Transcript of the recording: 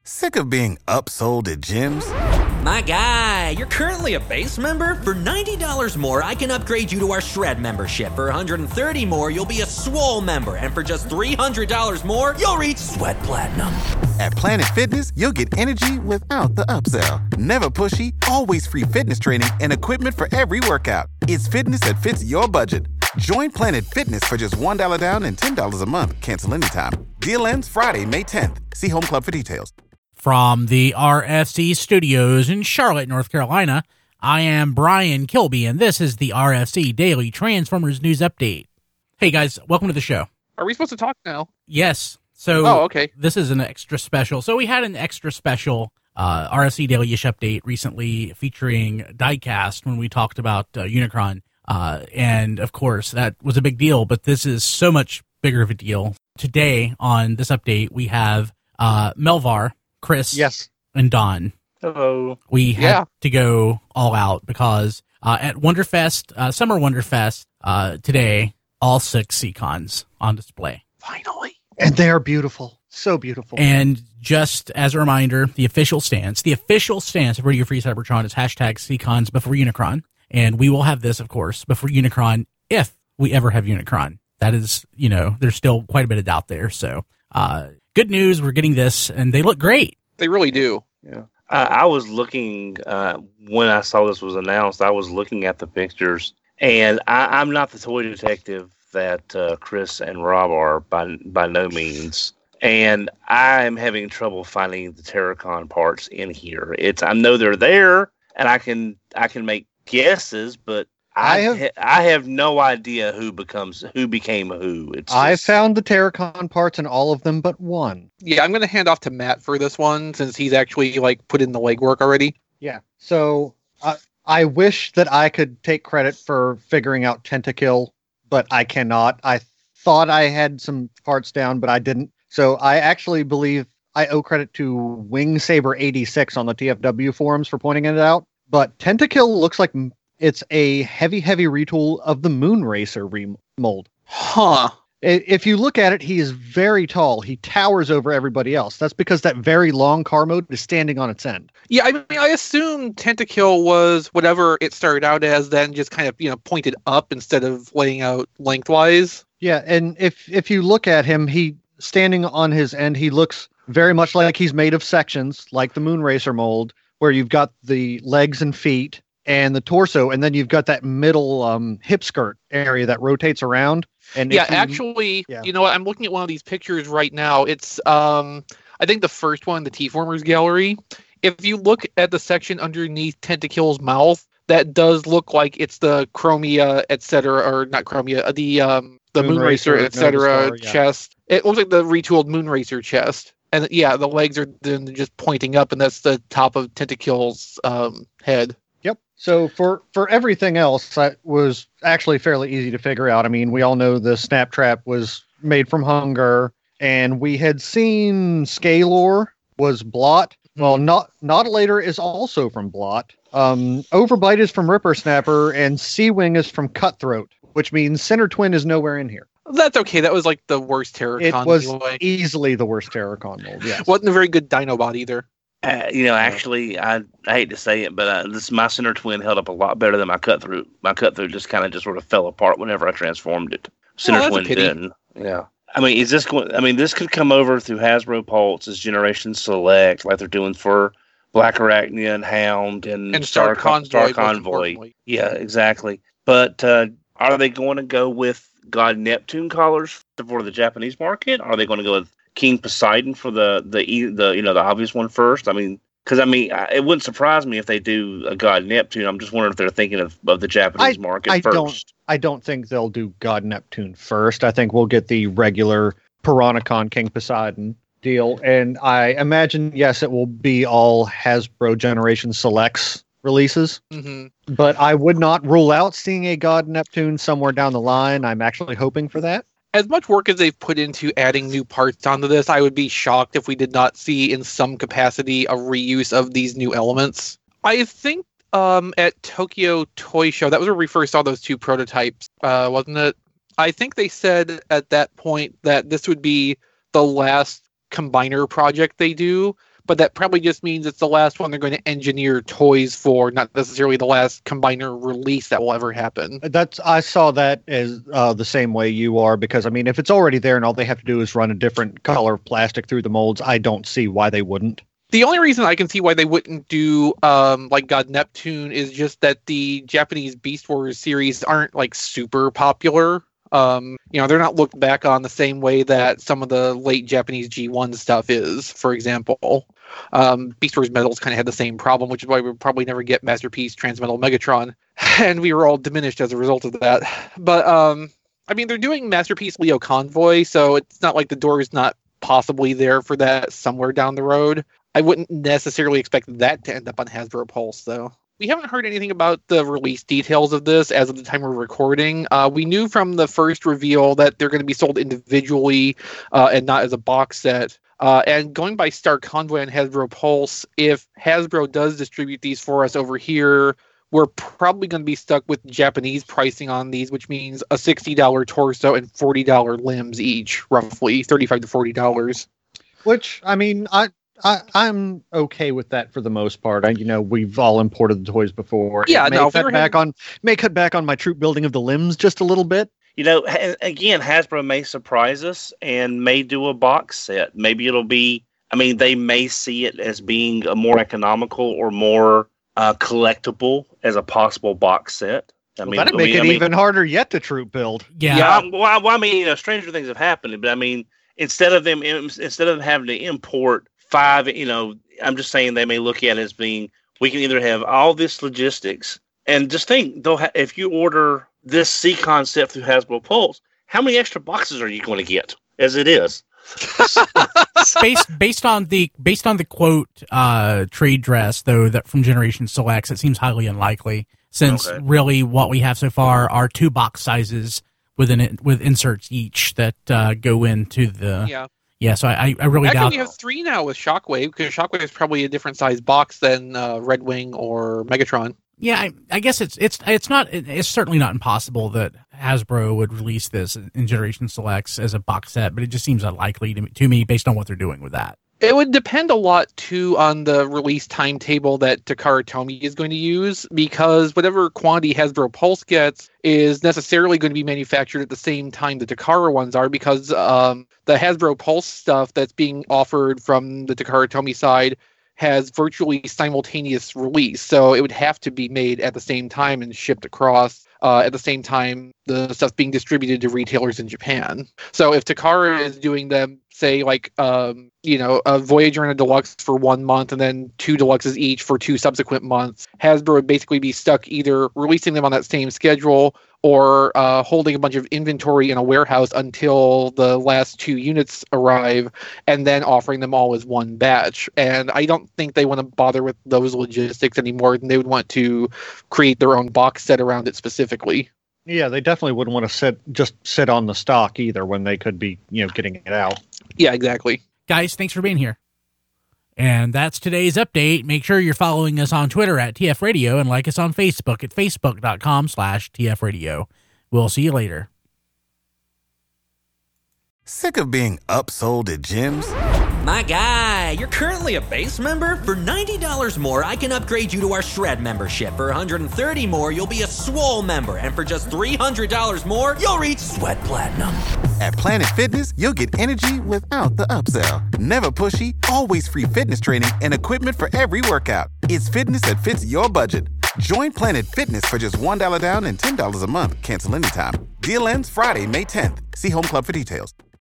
Sick of being upsold at gyms? My guy, you're currently a base member? For $90 more, I can upgrade you to our Shred membership. For $130 more, you'll be a Swole member. And for just $300 more, you'll reach Sweat Platinum. At Planet Fitness, you'll get energy without the upsell. Never pushy, always free fitness training and equipment for every workout. It's fitness that fits your budget. Join Planet Fitness for just $1 down and $10 a month. Cancel anytime. Deal ends Friday, May 10th. See Home Club for details. From the RFC studios in Charlotte, North Carolina, I am Brian Kilby, and this is the RFC Daily Transformers News Update. Hey guys, welcome to the show. Are we supposed to talk now? Yes. So okay. This is an extra special. So we had an extra special RFC Daily-ish update recently featuring Diecast when we talked about Unicron. And of course, that was a big deal, but this is so much bigger of a deal. Today on this update, we have Melvar, Chris, yes, and Don. Hello. We had to go all out because at Wonderfest, Summer Wonderfest, today, all 6 Seacons on display. Finally. And they are beautiful. So beautiful. And just as a reminder, the official stance of Radio Free Cybertron is hashtag Seacons before Unicron. And we will have this, of course, before Unicron, if we ever have Unicron. That is, there's still quite a bit of doubt there. So, good news, we're getting this, and they look great. They really do. Yeah. I was looking, when I saw this was announced, I was looking at the pictures, and I'm not the toy detective that Chris and Rob are by no means. And I'm having trouble finding the Terracon parts in here. I know they're there, and I can make guesses, but I have no idea who became who. I found the Terracon parts in all of them but one. Yeah, I'm going to hand off to Matt for this one since he's actually put in the legwork already. Yeah. So I wish that I could take credit for figuring out Tentakill, but I cannot. I thought I had some parts down, but I didn't. So I actually believe I owe credit to Wing Saber 86 on the TFW forums for pointing it out. But Tentakill looks like it's a heavy retool of the Moonracer remold. Huh. If you look at it, he is very tall. He towers over everybody else. That's because that very long car mode is standing on its end. Yeah, I mean, I assume Tentakill was whatever it started out as, then just kind of, pointed up instead of laying out lengthwise. Yeah, and if you look at him, he standing on his end, he looks very much like he's made of sections, like the Moonracer mold, where you've got the legs and feet and the torso, and then you've got that middle hip skirt area that rotates around. And actually, you know what? I'm looking at one of these pictures right now. It's, I think the first one, the T-Formers gallery. If you look at the section underneath Tentakill's mouth, that does look like it's the Chromia, etc., or not Chromia, the Moonracer, etc. chest. It looks like the retooled Moonracer chest. And yeah, the legs are then just pointing up, and that's the top of Tentakill's head. Yep. So for everything else, that was actually fairly easy to figure out. I mean, we all know the Snap Trap was made from Hunger, and we had seen Scalor was Blot. Well, Nautilator is also from Blot. Overbite is from Ripper Snapper, and Sea-Wing is from Cutthroat, which means Center Twin is nowhere in here. That's okay. That was the worst Terracon. It was easily the worst Terracon mold, yes. Wasn't a very good Dinobot either. Actually, I hate to say it, but my Center Twin held up a lot better than my Cutthroat. My Cutthroat just sort of fell apart whenever I transformed it. Center Twin didn't. Yeah. I mean, this could come over through Hasbro Pulse as Generation Select, like they're doing for Black Arachnia and Hound and Star Convoy. Yeah, exactly. But are they going to go with God Neptune collars for the Japanese market? Are they going to go with King Poseidon for the obvious one first? I mean, because it wouldn't surprise me if they do a God Neptune. I'm just wondering if they're thinking of the Japanese market first. I don't think they'll do God Neptune first. I think we'll get the regular Piranacon King Poseidon deal, and I imagine yes, it will be all Hasbro Generation Selects releases. Mm-hmm. But I would not rule out seeing a God Neptune somewhere down the line. I'm actually hoping for that. As much work as they've put into adding new parts onto this, I would be shocked if we did not see in some capacity a reuse of these new elements. I think at Tokyo Toy Show, that was where we first saw those two prototypes, wasn't it? I think they said at that point that this would be the last combiner project they do, but that probably just means it's the last one they're going to engineer toys for, not necessarily the last combiner release that will ever happen. I saw that as the same way you are, because I mean, if it's already there and all they have to do is run a different color of plastic through the molds, I don't see why they wouldn't. The only reason I can see why they wouldn't do like God Neptune is just that the Japanese Beast Wars series aren't like super popular. They're not looked back on the same way that some of the late Japanese G1 stuff is, for example. Beast Wars Metals kind of had the same problem, which is why we'll probably never get Masterpiece Transmetal Megatron. And we were all diminished as a result of that. But, they're doing Masterpiece Leo Convoy, so it's not like the door is not possibly there for that somewhere down the road. I wouldn't necessarily expect that to end up on Hasbro Pulse, though. We haven't heard anything about the release details of this as of the time we're recording. We knew from the first reveal that they're going to be sold individually and not as a box set. And going by Star Convoy and Hasbro Pulse, if Hasbro does distribute these for us over here, we're probably going to be stuck with Japanese pricing on these, which means a $60 torso and $40 limbs each, roughly $35 to $40. Which, I mean, I'm okay with that for the most part. We've all imported the toys before. Yeah, may cut back on my troop building of the limbs just a little bit. Again, Hasbro may surprise us and may do a box set. Maybe it'll be, they may see it as being a more economical or more collectible as a possible box set. That'd make it even harder yet to troop build. Yeah. Stranger things have happened, but instead of them having to import 5, I'm just saying they may look at it as being, we can either have all this logistics, and just think, if you order this C-Con set through Hasbro Pulse, how many extra boxes are you going to get as it is? based on the quote trade dress, though, that from Generation Selects, it seems highly unlikely, since really what we have so far are 2 box sizes with inserts each that go into the... Yeah, so I really doubt... Actually, we have 3 now with Shockwave, because Shockwave is probably a different size box than Red Wing or Megatron. Yeah, I guess it's certainly not impossible that Hasbro would release this in Generation Selects as a box set, but it just seems unlikely to me based on what they're doing with that. It would depend a lot, too, on the release timetable that Takara Tomy is going to use, because whatever quantity Hasbro Pulse gets is necessarily going to be manufactured at the same time the Takara ones are, because the Hasbro Pulse stuff that's being offered from the Takara Tomy side has virtually simultaneous release. So it would have to be made at the same time and shipped across at the same time the stuff's being distributed to retailers in Japan. So if Takara is doing them, say, like, a Voyager and a Deluxe for 1 month and then 2 Deluxes each for 2 subsequent months, Hasbro would basically be stuck either releasing them on that same schedule or holding a bunch of inventory in a warehouse until the last 2 units arrive and then offering them all as one batch. And I don't think they want to bother with those logistics anymore, and they would want to create their own box set around it specifically. Yeah, they definitely wouldn't want to sit on the stock either when they could be, getting it out. Yeah, exactly. Guys, thanks for being here. And that's today's update. Make sure you're following us on Twitter at TF Radio and like us on Facebook at facebook.com/TF Radio. We'll see you later. Sick of being upsold at gyms? My guy, you're currently a base member? For $90 more, I can upgrade you to our Shred membership. For $130 more, you'll be a Swole member. And for just $300 more, you'll reach Sweat Platinum. At Planet Fitness, you'll get energy without the upsell. Never pushy, always free fitness training and equipment for every workout. It's fitness that fits your budget. Join Planet Fitness for just $1 down and $10 a month. Cancel anytime. Deal ends Friday, May 10th. See Home Club for details.